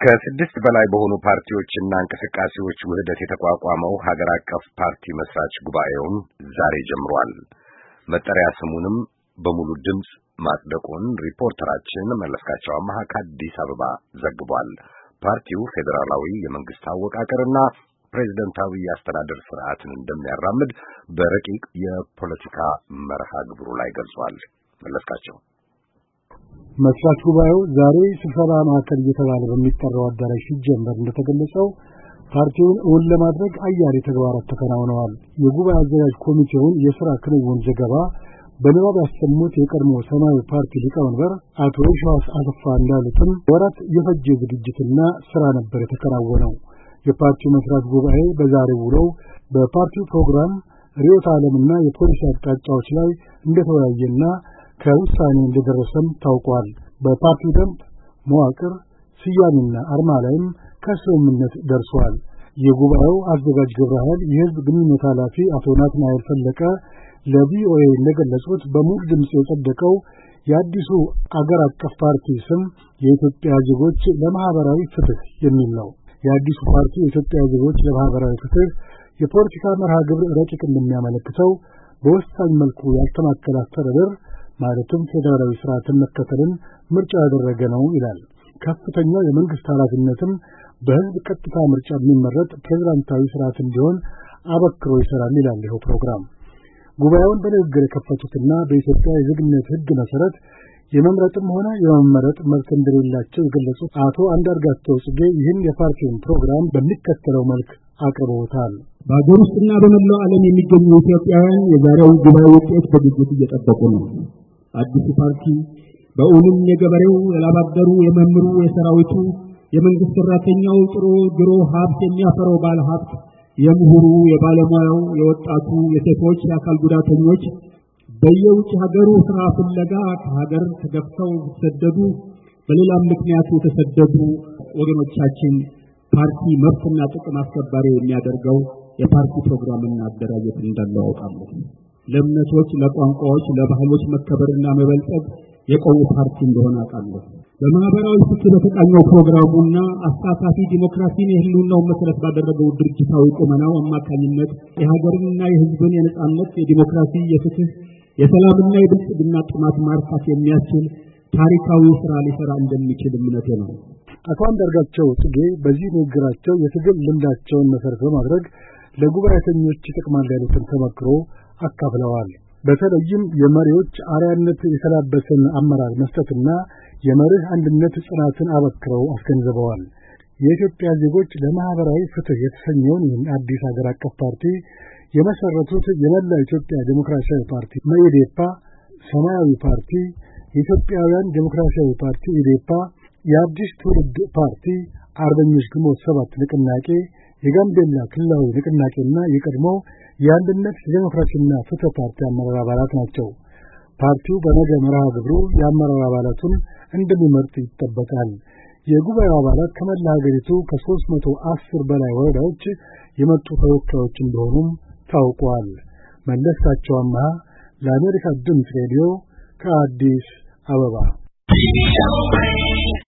ከስድስት በላይ በሆኑ ፓርቲዎችና እንቅስቃሴዎች ውህደት የተቋቋመው ሀገር አቀፍ ፓርቲ መስራች ጉባኤውን ዛሬ ጀምሯል። መጠሪያ ስሙንም በሙሉ ድምጽ ማጽደቁን ሪፖርተራችን መለስካቸው አማሃ ከአዲስ አበባ ዘግቧል። ፓርቲው ፌዴራላዊ የመንግስት አወቃቀርና ፕሬዝዳንታዊ የአስተዳደር ስርዓትን እንደሚያራምድ በረቂቅ የፖለቲካ መርሃ ግብሩ ላይ ገልጿል። መለስካቸው መስራች ጉባኤው ዛሬ ስብሰባ ማዕከል እየተባለ በሚጠራው አዳራሽ ሲጀመር እንደተገለጸው ፓርቲውን እውን ለማድረግ አያሌ ተግባራት ተከናውነዋል። የጉባኤ አዘጋጅ ኮሚቴውን የሥራ ክንውን ዘገባ በንባብ ያሰሙት የቀድሞ ሰማያዊ ፓርቲ ሊቀመንበር አቶ ሻዋስ አሰፋ እንዳሉትም ወራት የፈጀ ዝግጅትና ሥራ ነበር የተከናወነው። የፓርቲው መስራች ጉባኤ በዛሬው ውለው በፓርቲው ፕሮግራም ርዕዮተ ዓለምና የፖሊሲ አቅጣጫዎች ላይ እንደተወያየና ከውሳኔ እንደደረሰም ታውቋል። በፓርቲው ደንብ መዋቅር ስያሜና አርማ ላይም ከስምምነት ደርሷል። የጉባኤው አዘጋጅ ግብረ ኃይል የሕዝብ ግንኙነት ኃላፊ አቶ ናትናኤል ፈለቀ ለቪኦኤ እንደገለጹት በሙሉ ድምጽ የጸደቀው የአዲሱ አገር አቀፍ ፓርቲ ስም የኢትዮጵያ ዜጎች ለማህበራዊ ፍትህ የሚል ነው። የአዲሱ ፓርቲ የኢትዮጵያ ዜጎች ለማህበራዊ ፍትህ የፖለቲካ መርሃ ግብር ረቂቅ እንደሚያመለክተው በወሳኝ መልኩ ያልተማከለ አስተዳደር ማለትም ፌዴራላዊ ስርዓትን መከተልን ምርጫ ያደረገ ነው ይላል። ከፍተኛው የመንግስት ኃላፊነትም በህዝብ ቀጥታ ምርጫ የሚመረጥ ፕሬዝዳንታዊ ስርዓት እንዲሆን አበክሮ ይሰራል ይላል ይኸው ፕሮግራም። ጉባኤውን በንግግር የከፈቱትና በኢትዮጵያ የዜግነት ህግ መሰረት የመምረጥም ሆነ የመመረጥ መብት እንደሌላቸው የገለጹት አቶ አንዳርጋቸው ጽጌ ይህን የፓርቲውን ፕሮግራም በሚከተለው መልክ አቅርበውታል። በአገር ውስጥና በመላው ዓለም የሚገኙ ኢትዮጵያውያን የዛሬውን ጉባኤ ውጤት በጉጉት እየጠበቁ ነው። አዲሱ ፓርቲ በእውንም የገበሬው፣ የላባደሩ፣ የመምህሩ፣ የሰራዊቱ፣ የመንግስት ሰራተኛው ጥሮ ግሮ ሀብት የሚያፈራው ባለ ሀብት፣ የምሁሩ፣ የባለሙያው፣ የወጣቱ፣ የሴቶች፣ የአካል ጉዳተኞች በየውጭ ሀገሩ ስራ ፍለጋ ከሀገር ተገፍተው ተሰደዱ፣ በሌላም ምክንያት የተሰደዱ ወገኖቻችን ፓርቲ መብትና ጥቅም አስከባሪ የሚያደርገው የፓርቲ ፕሮግራምና አደራጀት እንዳለው አውቃለሁ። ለእምነቶች፣ ለቋንቋዎች፣ ለባህሎች መከበርና መበልጸግ የቆሙ ፓርቲ እንደሆነ አውቃለሁ። በማህበራዊ ፍትህ በተቃኘው ፕሮግራሙና አሳታፊ ዲሞክራሲን የህልውናው መሰረት ባደረገው ድርጅታዊ ቁመናው አማካኝነት የሀገርንና የህዝብን የነጻነት፣ የዲሞክራሲ፣ የፍትህ፣ የሰላምና የብልጽግና ጥማት ማርካት የሚያስችል ታሪካዊ ስራ ሊሰራ እንደሚችል እምነቴ ነው። አቶ አንዳርጋቸው ጽጌ በዚህ ንግግራቸው የትግል ልምዳቸውን መሰረት በማድረግ ለጉባኤተኞች ይጠቅማል ያሉትን ተመክሮ አካፍለዋል። በተለይም የመሪዎች አርአያነት የተላበሰን አመራር መስጠትና የመርህ አንድነት ጽናትን አበክረው አስገንዝበዋል። የኢትዮጵያ ዜጎች ለማህበራዊ ፍትህ የተሰኘውን ይህን አዲስ ሀገር አቀፍ ፓርቲ የመሰረቱት የመላ ኢትዮጵያ ዴሞክራሲያዊ ፓርቲ መኢዴፓ፣ ሰማያዊ ፓርቲ፣ የኢትዮጵያውያን ዴሞክራሲያዊ ፓርቲ ኢዴፓ፣ የአዲስ ትውልድ ፓርቲ፣ አርበኞች ግንቦት ሰባት ንቅናቄ፣ የጋምቤላ ክልላዊ ንቅናቄና የቀድሞ የአንድነት ዴሞክራሲና ፍትህ ፓርቲ አመራር አባላት ናቸው። ፓርቲው በነገ መርሃ ግብሩ የአመራር አባላቱን እንደሚመርጥ ይጠበቃል። የጉባኤው አባላት ከመላ ሀገሪቱ ከ310 በላይ ወረዳዎች የመጡ ተወካዮች እንደሆኑም ታውቋል። መለስካቸው አማሃ ለአሜሪካ ድምፅ ሬዲዮ ከአዲስ አበባ